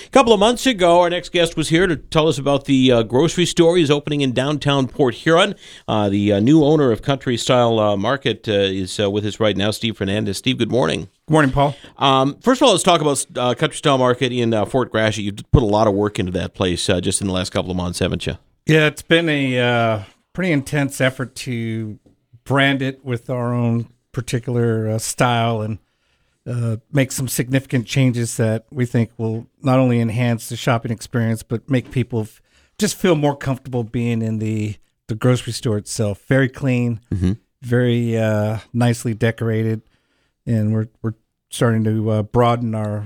couple of months ago, our next guest was here to tell us about the grocery store he's opening in downtown Port Huron. The new owner of Country Style Market is with us right now, Steve Fernandez. Steve, good morning. Good morning, Paul. First of all, let's talk about Country Style Market in Fort Gratiot. You've put a lot of work into that place just in the last couple of months, haven't you? Yeah, it's been a pretty intense effort to brand it with our own particular style and make some significant changes that we think will not only enhance the shopping experience, but make people just feel more comfortable being in the grocery store itself. Very clean, very nicely decorated, and we're starting to broaden our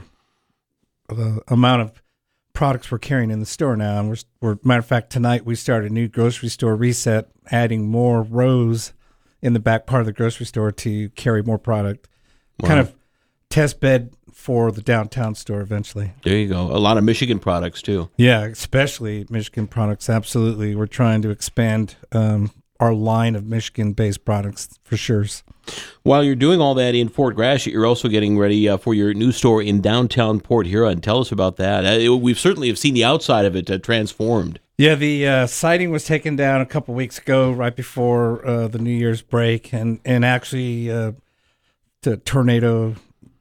amount of products we're carrying in the store now. And matter of fact, tonight we started a new grocery store reset, adding more rows in the back part of the grocery store to carry more product. Wow. Kind of test bed for the downtown store eventually. There you go. A lot of Michigan products too. Yeah, especially Michigan products. Absolutely. We're trying to expand our line of Michigan-based products for sure. While you're doing all that in Fort Gratiot, you're also getting ready for your new store in downtown Port Huron. Tell us about that. We've certainly have seen the outside of it transformed. Yeah, the siding was taken down a couple weeks ago, right before the New Year's break, and actually the Tornado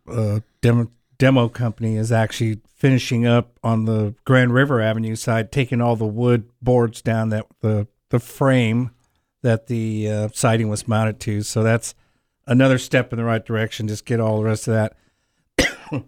demo company is actually finishing up on the Grand River Avenue side, taking all the wood boards down that the frame that the siding was mounted to. So that's another step in the right direction. Just get all the rest of that.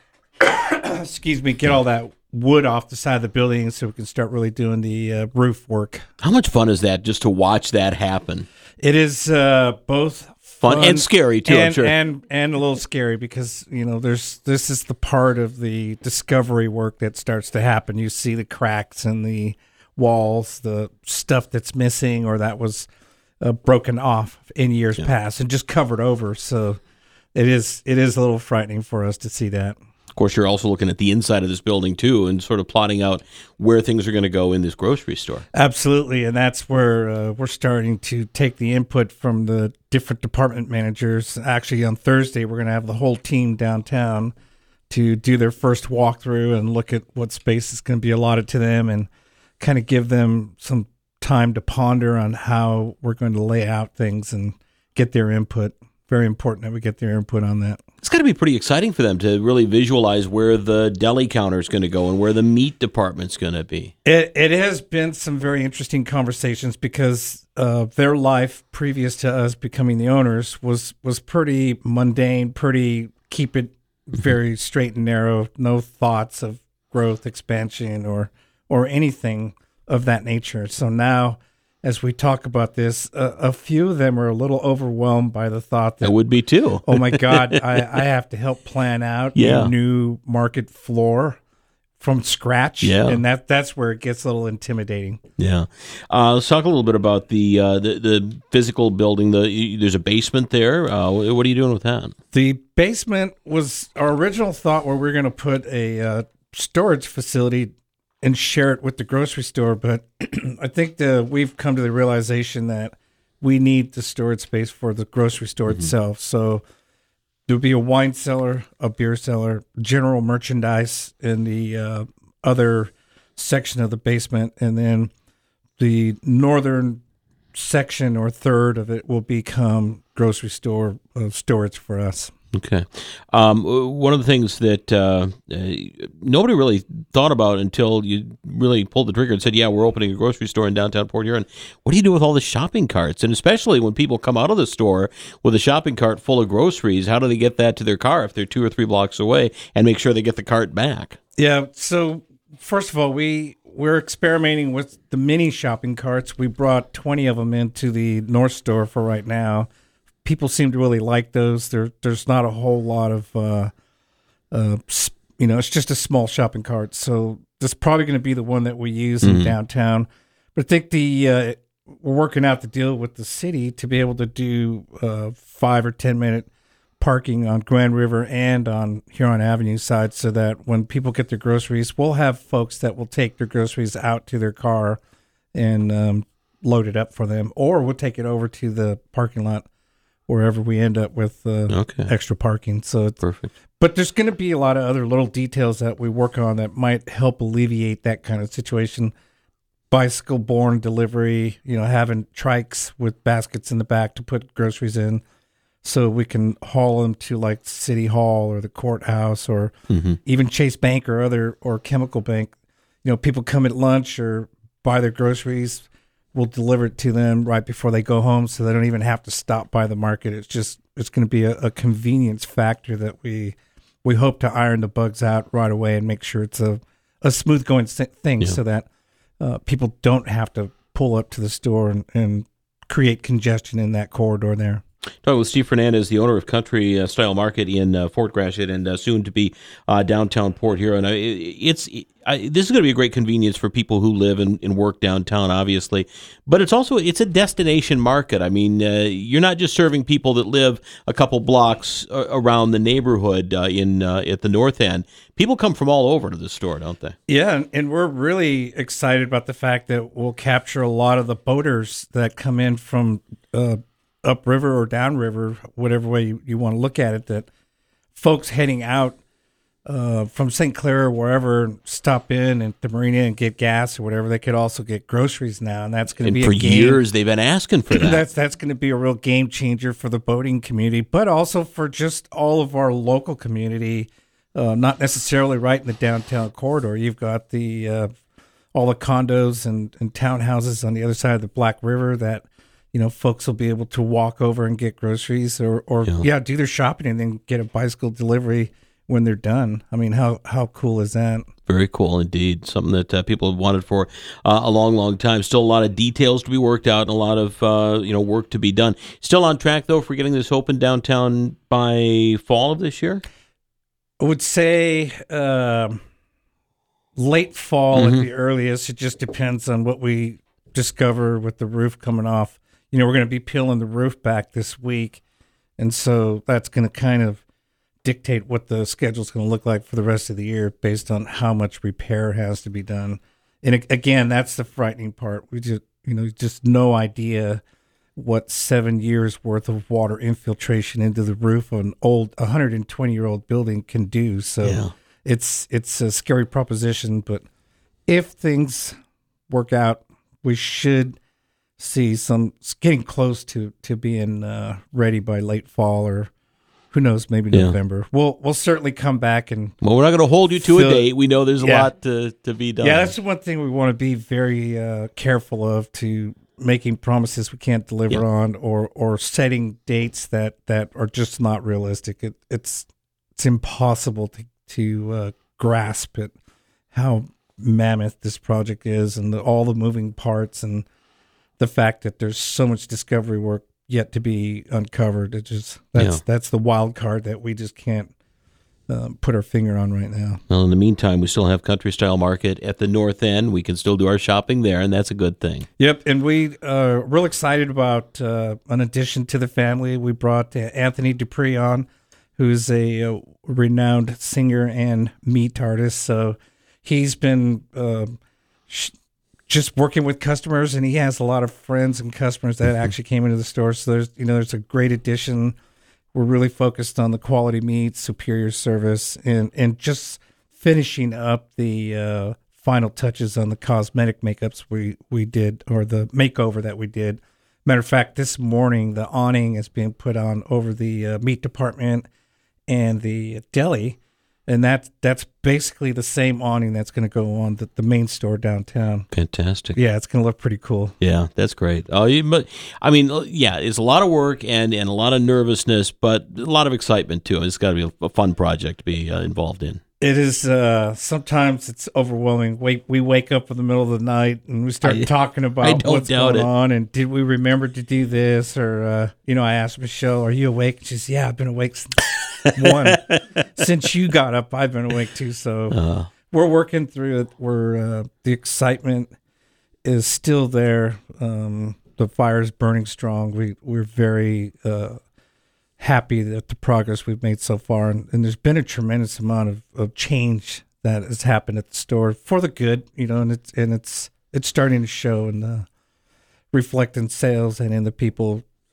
Excuse me. Get all that wood off the side of the building so we can start really doing the roof work. How much fun is that just to watch that happen? It is both fun and scary too, I'm sure. And a little scary because, this is the part of the discovery work that starts to happen. You see the cracks in the walls, the stuff that's missing or that was broken off in years past and just covered over. So it is a little frightening for us to see that. Of course, you're also looking at the inside of this building, too, and sort of plotting out where things are going to go in this grocery store. Absolutely, and that's where we're starting to take the input from the different department managers. Actually, on Thursday, we're going to have the whole team downtown to do their first walkthrough and look at what space is going to be allotted to them and kind of give them some time to ponder on how we're going to lay out things and get their input. Very important that we get their input on that. It's got to be pretty exciting for them to really visualize where the deli counter is going to go and where the meat department's going to be. It has been some very interesting conversations because their life previous to us becoming the owners was pretty mundane, pretty keep it very straight and narrow, no thoughts of growth, expansion, or anything of that nature. So now, as we talk about this, a few of them are a little overwhelmed by the thought that I would be too. Oh my God, I have to help plan out a new market floor from scratch. Yeah. And that's where it gets a little intimidating. Yeah. Let's talk a little bit about the physical building. There's a basement there. What are you doing with that? The basement was our original thought where we're going to put a storage facility and share it with the grocery store, but I think we've come to the realization that we need the storage space for the grocery store itself. So there'll be a wine cellar, a beer cellar, general merchandise in the other section of the basement, and then the northern section or third of it will become grocery store storage for us. Okay. One of the things that nobody really thought about until you really pulled the trigger and said, yeah, we're opening a grocery store in downtown Port Huron. What do you do with all the shopping carts? And especially when people come out of the store with a shopping cart full of groceries, how do they get that to their car if they're 2 or 3 blocks away and make sure they get the cart back? Yeah. So first of all, we're experimenting with the mini shopping carts. We brought 20 of them into the North Store for right now. People seem to really like those. There's not a whole lot of, it's just a small shopping cart. So this is probably going to be the one that we use in downtown. But I think we're working out the deal with the city to be able to do 5 or 10 minute parking on Grand River and on Huron Avenue side, so that when people get their groceries, we'll have folks that will take their groceries out to their car and load it up for them, or we'll take it over to the parking lot wherever we end up with extra parking. So it's perfect. But there's going to be a lot of other little details that we work on that might help alleviate that kind of situation. Bicycle-borne delivery, having trikes with baskets in the back to put groceries in, so we can haul them to like City Hall or the courthouse or even Chase Bank or Chemical Bank. People come at lunch or buy their groceries. We'll deliver it to them right before they go home, so they don't even have to stop by the market. It's going to be a convenience factor that we hope to iron the bugs out right away and make sure it's a smooth going thing, so that people don't have to pull up to the store and create congestion in that corridor there. Talking with Steve Fernandez, the owner of Country Style Market in Fort Gratiot and soon to be downtown Port Huron. This is going to be a great convenience for people who live and work downtown, obviously, but it's a destination market. I mean, you're not just serving people that live a couple blocks around the neighborhood at the north end. People come from all over to the store, don't they? Yeah, and we're really excited about the fact that we'll capture a lot of the boaters that come in from upriver or downriver, whatever way you want to look at it, that folks heading out from St. Clair or wherever stop in at the marina and get gas or whatever. They could also get groceries now, and that's going to be for years they've been asking for that. That's going to be a real game changer for the boating community, but also for just all of our local community. Not necessarily right in the downtown corridor. You've got the all the condos and townhouses on the other side of the Black River that folks will be able to walk over and get groceries or do their shopping and then get a bicycle delivery when they're done. I mean, how cool is that? Very cool indeed. Something that people have wanted for a long, long time. Still a lot of details to be worked out and a lot of work to be done. Still on track though for getting this open downtown by fall of this year? I would say late fall at the earliest. It just depends on what we discover with the roof coming off. We're going to be peeling the roof back this week, and so that's going to kind of dictate what the schedule is going to look like for the rest of the year based on how much repair has to be done. And again, that's the frightening part. We just no idea what 7 years worth of water infiltration into the roof of an old 120-year-old building can do. So it's a scary proposition, but if things work out, we should see some getting close to being ready by late fall, or who knows, maybe November. We'll certainly come back and. Well, we're not going to hold you to a date. We know there's a lot to be done. Yeah, that's the one thing we want to be very careful of, to making promises we can't deliver on, or setting dates that are just not realistic. It's impossible to grasp it, how mammoth this project is, and all the moving parts, and the fact that there's so much discovery work yet to be uncovered. That's the wild card that we just can't put our finger on right now. Well, in the meantime, we still have Country Style Market at the north end. We can still do our shopping there, and that's a good thing. Yep, and we are real excited about an addition to the family. We brought Anthony Dupree on, who's a renowned singer and meat artist. So he's been just working with customers, and he has a lot of friends and customers that actually came into the store. So there's a great addition. We're really focused on the quality meat, superior service, and just finishing up the final touches on the cosmetic makeups we did, or the makeover that we did. Matter of fact, this morning the awning is being put on over the meat department and the deli. And that's basically the same awning that's going to go on the main store downtown. Fantastic. Yeah, it's going to look pretty cool. Yeah, that's great. It's a lot of work and a lot of nervousness, but a lot of excitement too. It's got to be a fun project to be involved in. It is. Sometimes it's overwhelming. We wake up in the middle of the night and we start talking about what's going on, and did we remember to do this? Or I asked Michelle, "Are you awake?" She says, "Yeah, I've been awake since." Since you got up, I've been awake too. So we're working through it. The excitement is still there. The fire is burning strong. We're very happy at the progress we've made so far, and there's been a tremendous amount of change that has happened at the store for the good. And it's starting to show and reflect in sales and in the people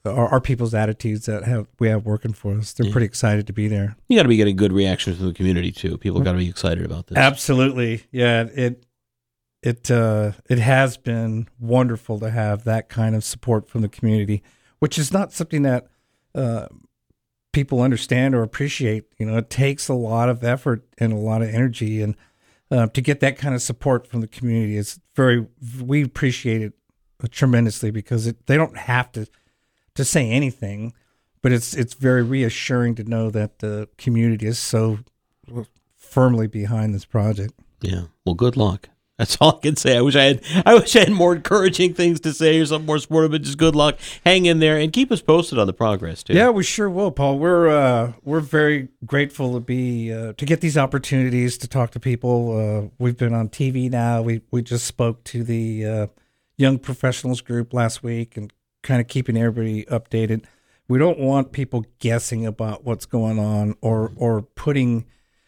our people's attitudes that we have working for us. They're pretty excited to be there. You got to be getting good reactions from the community too. People got to be excited about this. Absolutely, yeah. It has been wonderful to have that kind of support from the community, which is not something that people understand or appreciate. It takes a lot of effort and a lot of energy, and to get that kind of support from the community is we appreciate it tremendously, because they don't have to say anything, but it's very reassuring to know that the community is so firmly behind this project. Yeah. Well, good luck. That's all I can say. I wish I had more encouraging things to say or something more supportive, but just good luck. Hang in there and keep us posted on the progress too. Yeah, we sure will, Paul. We're very grateful to get these opportunities to talk to people. We've been on TV now. We just spoke to the Young Professionals group last week and kind of keeping everybody updated. We don't want people guessing about what's going on or putting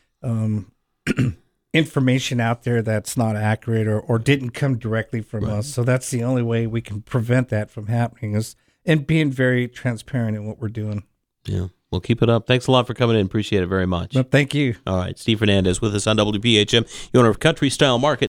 information out there that's not accurate or didn't come directly from us. So that's the only way we can prevent that from happening, is and being very transparent in what we're doing. Yeah. Well, keep it up. Thanks a lot for coming in. Appreciate it very much. Well, thank you. All right. Steve Fernandez with us on WPHM, the owner of Country Style Market.